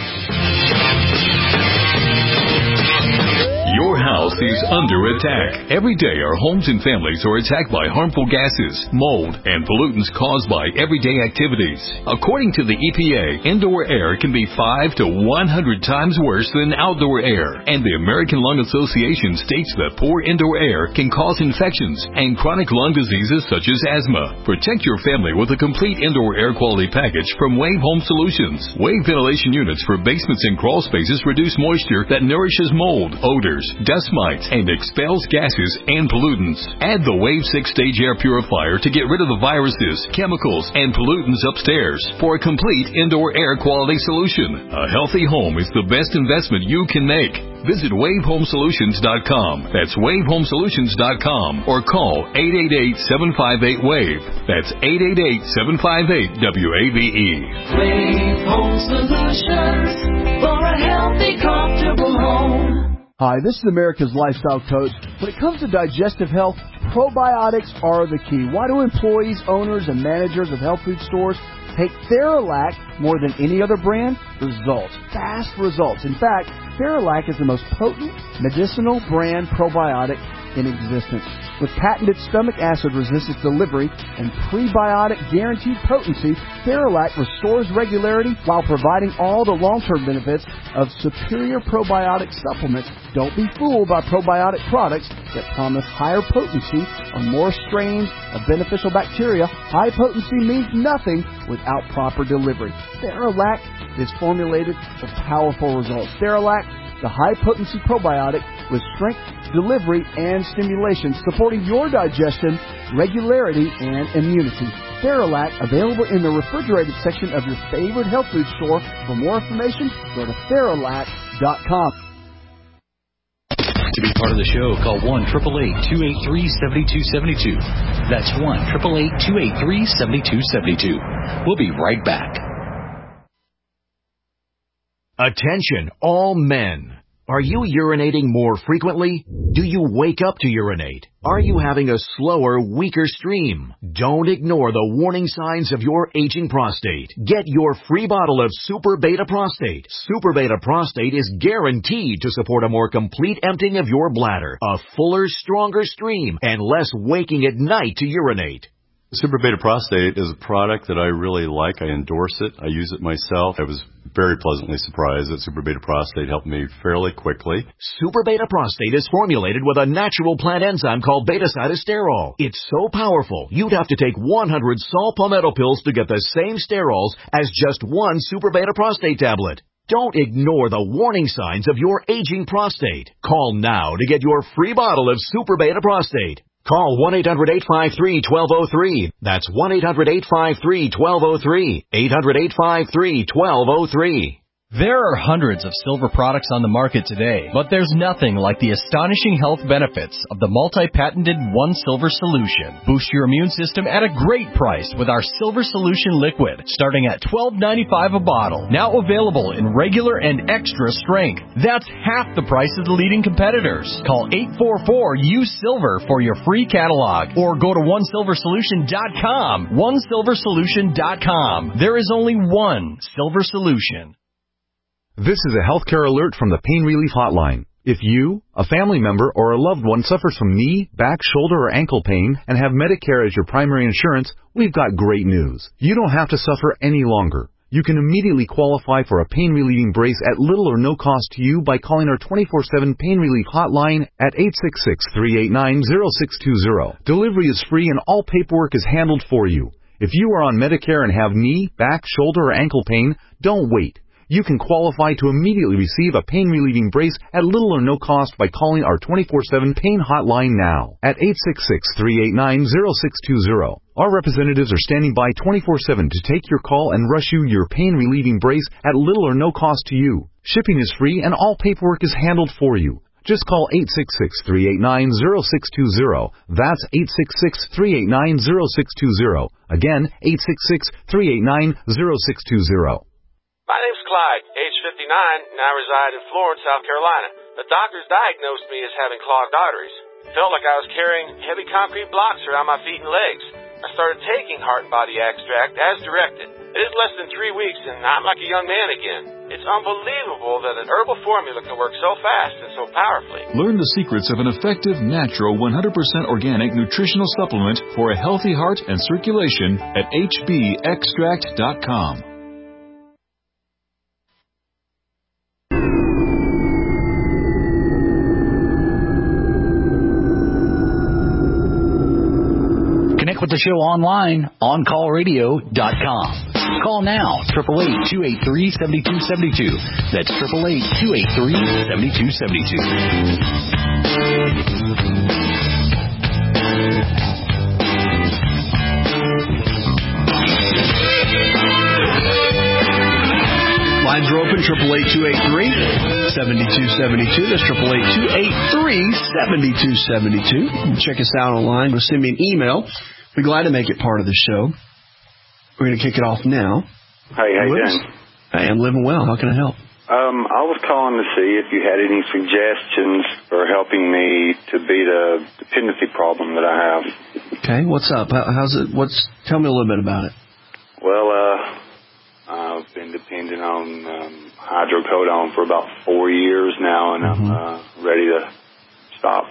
Your house is under attack. Every day our homes and families are attacked by harmful gases, mold, and pollutants caused by everyday activities. According to the E P A, indoor air can be five to one hundred times worse than outdoor air. And the American Lung Association states that poor indoor air can cause infections and chronic lung diseases such as asthma. Protect your family with a complete indoor air quality package from Wave Home Solutions. Wave ventilation units for basements and crawl spaces reduce moisture that nourishes mold, odors, dust mites, and expels gases and pollutants. Add the Wave six-stage air purifier to get rid of the viruses, chemicals, and pollutants upstairs for a complete indoor air quality solution. A healthy home is the best investment you can make. Visit wave home solutions dot com. That's wave home solutions dot com or call eight eight eight, seven five eight, WAVE. That's eight eight eight, seven five eight, W A V E. Wave Home Solutions for a healthy, comfortable home. Hi, this is America's Lifestyle Coach. When it comes to digestive health, probiotics are the key. Why do employees, owners, and managers of health food stores take Theralac more than any other brand? Results. Fast results. In fact, Theralac is the most potent medicinal brand probiotic in existence. With patented stomach acid resistant delivery and prebiotic guaranteed potency, Theralac restores regularity while providing all the long-term benefits of superior probiotic supplements. Don't be fooled by probiotic products that promise higher potency on more strains of beneficial bacteria. High potency means nothing without proper delivery. Theralac is formulated for powerful results. Theralac, the high-potency probiotic with strength, delivery, and stimulation, supporting your digestion, regularity, and immunity. Theralac, available in the refrigerated section of your favorite health food store. For more information, go to Theralac dot com. To be part of the show, call one eight eight eight, two eight three, seven two seven two. That's one eight eight eight, two eight three, seven two seven two. We'll be right back. Attention, all men. Are you urinating more frequently? Do you wake up to urinate? Are you having a slower, weaker stream? Don't ignore the warning signs of your aging prostate. Get your free bottle of Super Beta Prostate. Super Beta Prostate is guaranteed to support a more complete emptying of your bladder, a fuller, stronger stream, and less waking at night to urinate. Super Beta Prostate is a product that I really like. I endorse it. I use it myself. I was very pleasantly surprised that Super Beta Prostate helped me fairly quickly. Super Beta Prostate is formulated with a natural plant enzyme called beta-sitosterol. It's so powerful, you'd have to take one hundred saw palmetto pills to get the same sterols as just one Super Beta Prostate tablet. Don't ignore the warning signs of your aging prostate. Call now to get your free bottle of Super Beta Prostate. Call one eight hundred, eight five three, one two zero three. That's one eight hundred, eight five three, one two zero three. eight hundred, eight five three, one two zero three. There are hundreds of silver products on the market today, but there's nothing like the astonishing health benefits of the multi-patented One Silver Solution. Boost your immune system at a great price with our Silver Solution Liquid, starting at twelve ninety-five a bottle. Now available in regular and extra strength. That's half the price of the leading competitors. Call eight four four, U S I L V E R for your free catalog, or go to one silver solution dot com. one silver solution dot com. There is only one Silver Solution. This is a healthcare alert from the Pain Relief Hotline. If you, a family member, or a loved one suffers from knee, back, shoulder, or ankle pain and have Medicare as your primary insurance, we've got great news. You don't have to suffer any longer. You can immediately qualify for a pain-relieving brace at little or no cost to you by calling our twenty-four seven Pain Relief Hotline at eight six six, three eight nine, zero six two zero. Delivery is free and all paperwork is handled for you. If you are on Medicare and have knee, back, shoulder, or ankle pain, don't wait. You can qualify to immediately receive a pain-relieving brace at little or no cost by calling our twenty-four seven pain hotline now at eight six six, three eight nine, zero six two zero. Our representatives are standing by twenty-four seven to take your call and rush you your pain-relieving brace at little or no cost to you. Shipping is free and all paperwork is handled for you. Just call eight six six, three eight nine, zero six two zero. That's eight six six, three eight nine, zero six two zero. Again, eight six six, three eight nine, zero six two zero. My name's Clyde, age fifty-nine, and I reside in Florence, South Carolina. The doctors diagnosed me as having clogged arteries. Felt like I was carrying heavy concrete blocks around my feet and legs. I started taking Heart and Body Extract as directed. It is less than three weeks, and I'm like a young man again. It's unbelievable that an herbal formula can work so fast and so powerfully. Learn the secrets of an effective, natural, one hundred percent organic nutritional supplement for a healthy heart and circulation at h b extract dot com. Connect with the show online, on call radio dot com. Call now, eight eight eight, two eight three, seven two seven two. That's eight eight eight, two eight three, seven two seven two. Lines are open, eight eight eight, two eight three, seven two seven two. That's eight eight eight, two eight three, seven two seven two. Check us out online. Or send me an email. We're glad to make it part of the show. We're going to kick it off now. Hey, how you doing? I am living well. How can I help? Um, I was calling to see if you had any suggestions for helping me to beat a dependency problem that I have. Okay, what's up? How, how's it? What's? Tell me a little bit about it. Well, uh, I've been dependent on um, hydrocodone for about four years now, and mm-hmm. I'm uh, ready to stop.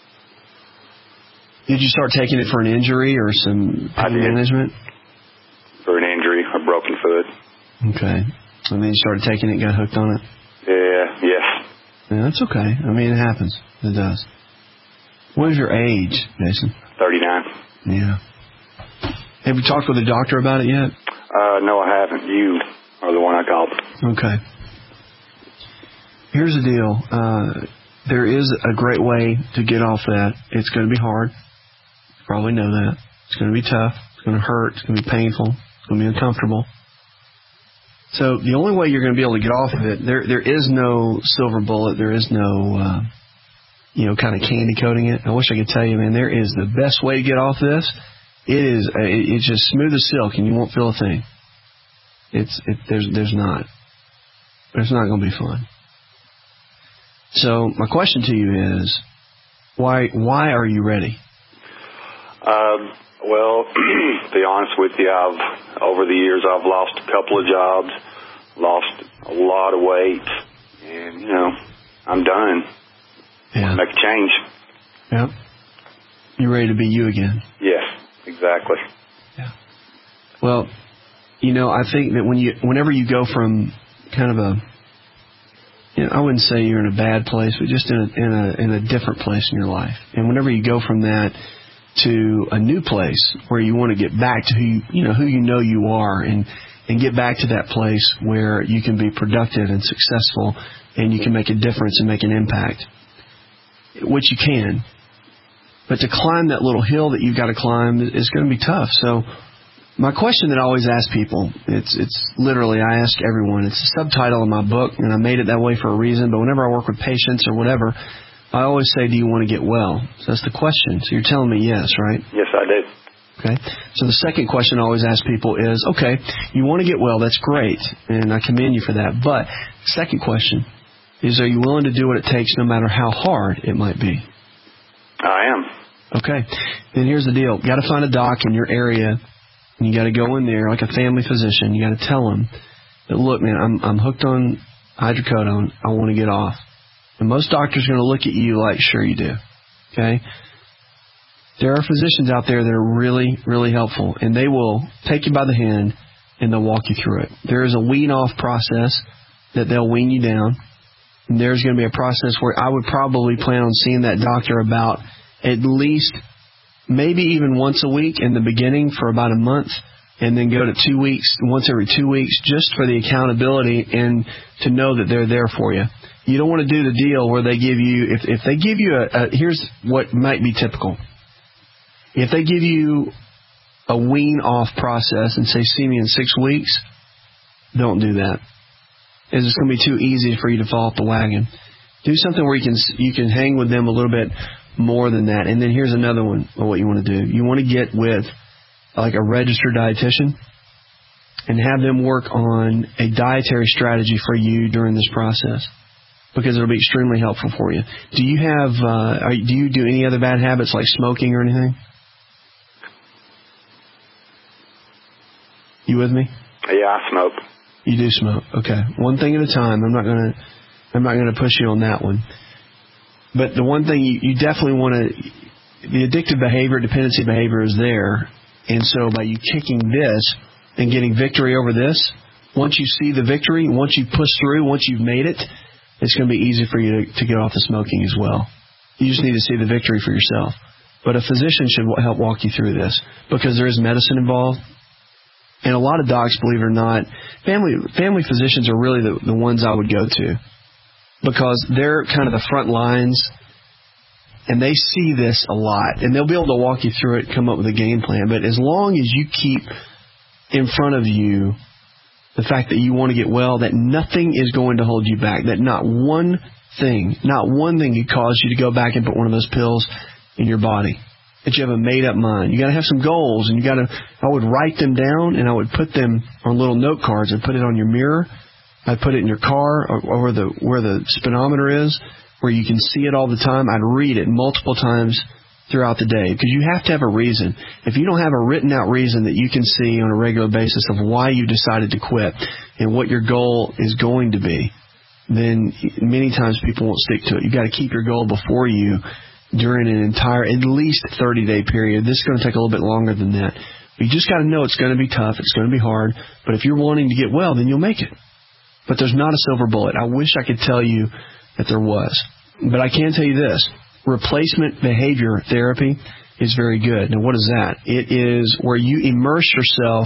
Did you start taking it for an injury or some pain management? For an injury, a broken foot. Okay. And then you started taking it and got hooked on it? Yeah, yes. Yeah, that's okay. I mean, it happens. It does. What is your age, Jason? thirty-nine. Yeah. Have you talked with a doctor about it yet? Uh, no, I haven't. You are the one I called. Okay. Here's the deal. Uh, there is a great way to get off that. It's going to be hard. You probably know that. It's going to be tough. It's going to hurt. It's going to be painful. It's going to be uncomfortable. So the only way you're going to be able to get off of it, there there is no silver bullet. There is no, uh, you know, kind of candy coating it. I wish I could tell you, man, there is the best way to get off this. It is, uh, it's just smooth as silk, and you won't feel a thing. It's it, there's there's not. It's not going to be fun. So my question to you is, why why are you ready? Um. Well, to be honest with you, I've over the years I've lost a couple of jobs, lost a lot of weight, and you know I'm done. Yeah. Make a change. Yep. You're ready to be you again. Yes, exactly. Yeah. Well, you know, I think that when you, whenever you go from kind of a, you know, I wouldn't say you're in a bad place, but just in a in a in a different place in your life, and whenever you go from that to a new place where you want to get back to who you, you know who you know you are, and and get back to that place where you can be productive and successful, and you can make a difference and make an impact, which you can. But to climb that little hill that you've got to climb is going to be tough. So my question that I always ask people, it's it's literally, I ask everyone, it's a subtitle in my book, and I made it that way for a reason, but whenever I work with patients or whatever, I always say, do you want to get well? So that's the question. So you're telling me yes, right? Yes, I do. Okay. So the second question I always ask people is, okay, you want to get well, that's great, and I commend you for that. But second question is, are you willing to do what it takes no matter how hard it might be? I am. Okay. Then here's the deal. You got to find a doc in your area, and you got to go in there like a family physician. You got to tell them that, look, man, I'm I'm hooked on hydrocodone. I want to get off. And most doctors are going to look at you like, sure you do. Okay? There are physicians out there that are really, really helpful, and they will take you by the hand and they'll walk you through it. There is a wean-off process that they'll wean you down. And there's going to be a process where I would probably plan on seeing that doctor about at least maybe even once a week in the beginning for about a month, and then go to two weeks, once every two weeks, just for the accountability and to know that they're there for you. You don't want to do the deal where they give you, if, if they give you a, a, here's what might be typical. If they give you a wean off process and say, see me in six weeks, don't do that. It's just going to be too easy for you to fall off the wagon. Do something where you can you can hang with them a little bit more than that. And then here's another one of what you want to do. You want to get with like a registered dietitian and have them work on a dietary strategy for you during this process, because it'll be extremely helpful for you. Do you have uh, are, do you do any other bad habits like smoking or anything? You with me? Yeah, I smoke. You do smoke. Okay. One thing at a time. I'm not gonna I'm not gonna push you on that one. But the one thing you, you definitely want to, the addictive behavior, dependency behavior is there. And so by you kicking this and getting victory over this, once you see the victory, once you push through, once you've made it, it's going to be easy for you to, to get off the smoking as well. You just need to see the victory for yourself. But a physician should help walk you through this, because there is medicine involved. And a lot of docs, believe it or not, family family physicians are really the, the ones I would go to, because they're kind of the front lines, and they see this a lot, and they'll be able to walk you through it, come up with a game plan. But as long as you keep in front of you the fact that you want to get well, that nothing is going to hold you back, that not one thing, not one thing could cause you to go back and put one of those pills in your body, that you have a made-up mind. You got to have some goals, and you got to. I would write them down, and I would put them on little note cards. I'd put it on your mirror. I'd put it in your car, or, or where the where the speedometer is, where you can see it all the time. I'd read it multiple times throughout the day, because you have to have a reason. If you don't have a written out reason that you can see on a regular basis of why you decided to quit and what your goal is going to be, then many times people won't stick to it. You've got to keep your goal before you during an entire, at least thirty-day period. This is going to take a little bit longer than that. You just got to know it's going to be tough. It's going to be hard. But if you're wanting to get well, then you'll make it. But there's not a silver bullet. I wish I could tell you that there was. But I can tell you this. Replacement behavior therapy is very good. Now, what is that? It is where you immerse yourself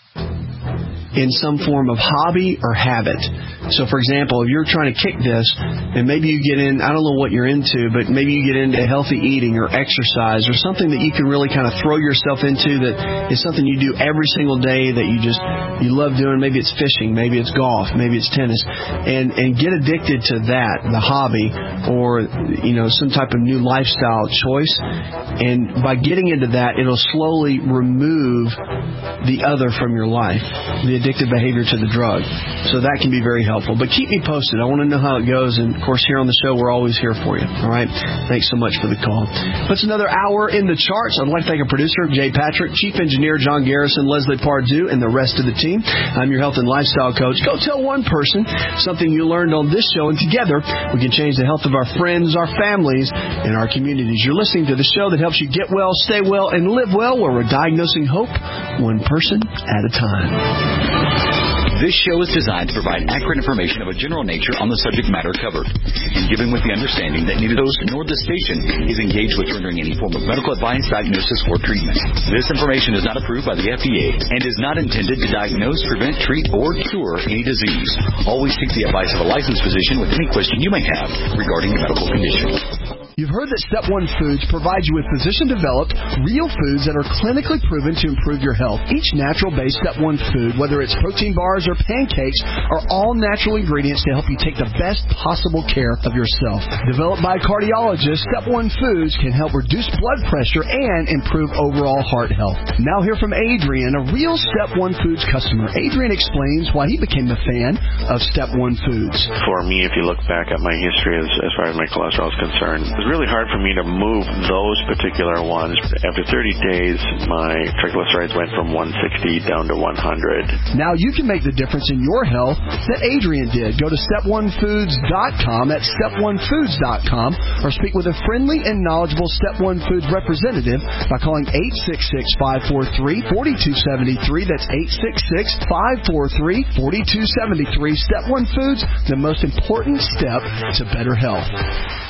in some form of hobby or habit. So, for example, if you're trying to kick this, and maybe you get in, I don't know what you're into, but maybe you get into healthy eating or exercise or something that you can really kind of throw yourself into that is something you do every single day that you just, you love doing. Maybe it's fishing, maybe it's golf, maybe it's tennis. And, and get addicted to that, the hobby, or, you know, some type of new lifestyle choice. And by getting into that, it'll slowly remove the other from your life, the addictive behavior to the drug. So that can be very helpful. But keep me posted. I want to know how it goes. And, of course, here on the show, we're always here for you. All right? Thanks so much for the call. That's another hour in the charts. I'd like to thank our producer, Jay Patrick, Chief Engineer John Garrison, Leslie Pardue, and the rest of the team. I'm your health and lifestyle coach. Go tell one person something you learned on this show, and together we can change the health of our friends, our families, and our communities. You're listening to the show that helps you get well, stay well, and live well, where we're diagnosing hope one person at a time. This show is designed to provide accurate information of a general nature on the subject matter covered, and given with the understanding that neither host nor the station is engaged with rendering any form of medical advice, diagnosis, or treatment. This information is not approved by the F D A and is not intended to diagnose, prevent, treat, or cure any disease. Always seek the advice of a licensed physician with any question you may have regarding a medical condition. You've heard that Step one Foods provides you with physician-developed, real foods that are clinically proven to improve your health. Each natural-based Step one food, whether it's protein bars or pancakes, are all natural ingredients to help you take the best possible care of yourself. Developed by cardiologists, Step one Foods can help reduce blood pressure and improve overall heart health. Now hear from Adrian, a real Step one Foods customer. Adrian explains why he became a fan of Step one Foods. For me, if you look back at my history as, as far as my cholesterol is concerned, really hard for me to move those particular ones. After thirty days, my triglycerides went from one sixty down to one hundred. Now you can make the difference in your health that Adrian did. Go to step one foods dot com, that's step one foods dot com, or speak with a friendly and knowledgeable Step one Foods representative by calling eight six six, five four three, four two seven three. That's eight six six, five four three, four two seven three. Step one Foods, the most important step to better health.